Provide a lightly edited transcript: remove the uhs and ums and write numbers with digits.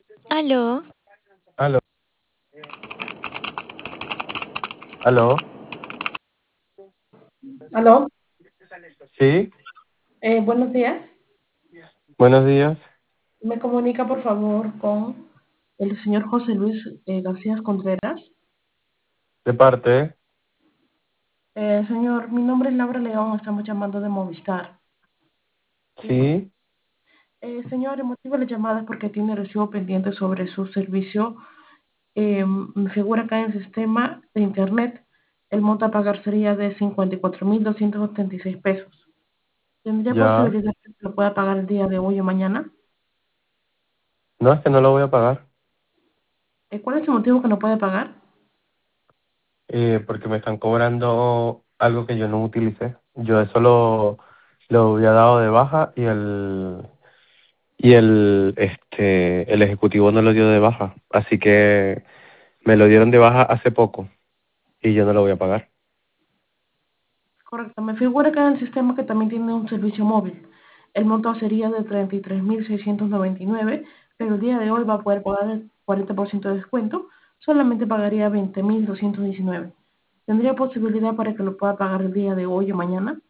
Aló, Aló, aló, Aló, sí, buenos días. buenos días. Me comunica por favor con el señor José Luis García Contreras. De parte, Señor, mi nombre es Laura León, estamos llamando de Movistar. sí, Señor, el motivo de la llamada es porque tiene recibo pendiente sobre su servicio. Me figura acá en el sistema de internet. El monto a pagar sería de 54.276 pesos. ¿Tendría ya. posibilidad de que lo pueda pagar el día de hoy o mañana? No, es que no lo voy a pagar, ¿Cuál es el motivo que no puede pagar? porque me están cobrando algo que yo no utilicé. Yo eso lo había dado de baja el ejecutivo no lo dio de baja. Así que me lo dieron de baja hace poco y yo no lo voy a pagar. Correcto, me figura acá en el sistema que también tiene un servicio móvil. El monto sería de 33.699, pero el día de hoy va a poder pagar el 40% de descuento, solamente pagaría 20.219. ¿Tendría posibilidad para que lo pueda pagar el día de hoy o mañana?